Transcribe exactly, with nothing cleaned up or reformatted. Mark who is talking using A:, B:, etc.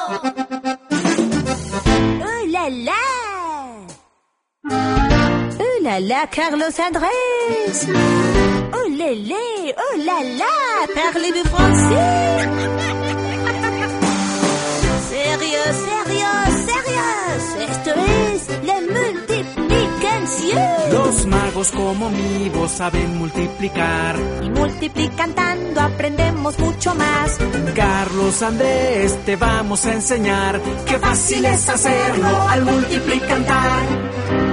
A: Oh là là! Oh là là, Carlos Andrés! Oh lélé, oh là là, parlez-vous français? Sérieux, sérieux, sérieux, esto es la multiplicación.
B: Los magos como mi voz saben multiplicar.
A: Y multiplicando aprendemos mucho más.
B: Carlos Andrés, te vamos a enseñar qué fácil es hacerlo al multiplicar.